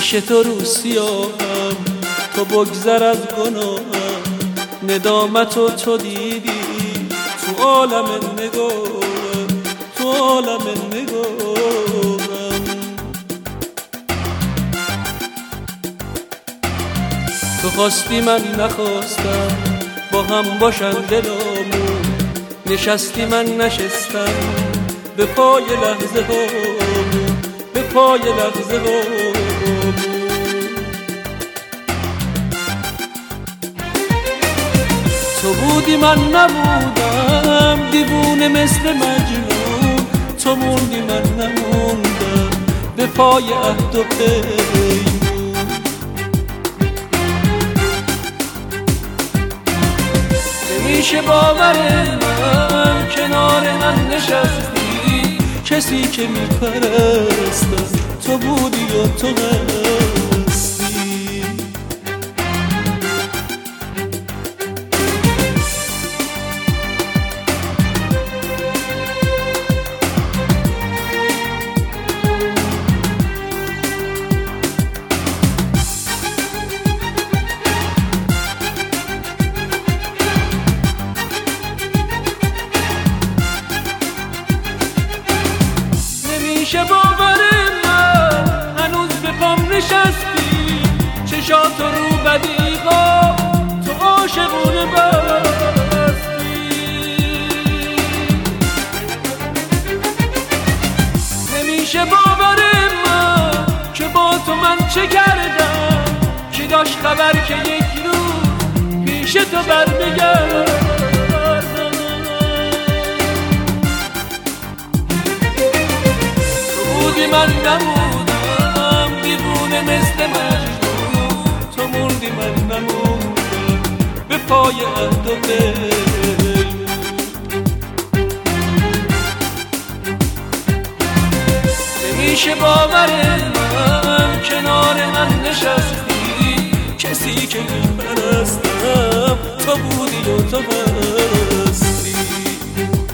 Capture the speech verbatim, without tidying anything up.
پیش تو رو سیاهم، تو بگذر از گناهم. ندامتو تو دیدی تو عالم نگاهم، تو عالم نگاهم. تو خواستی من نخواستم، با هم باشن دلامون. نشستی من نشستم، به پای لحظه هامون، به پای لحظه هامون. تو بودی من نبودم، دیوونه مثل مجنون. تو موندی من نموندم، به پای عهد و پیمون. نمیشه باور من کنار من نشستی، کسی که میپرستم تو بودی و تو هستی. نمیشه باور من هنوز به پام نشستی، چشات رو بدیغا تو عاشقونه بستی. نمیشه باور من که با تو من چه کردم، که داشت خبر که یک روز پیش تو برمیگردم. من نمودم دیوونه مثل مجنون، تو موندی من نموندم، به پای عهد و پیمون. نمیشه باور من کنار من نشستی، کسی که میپرستم تو بودی و تو هستی.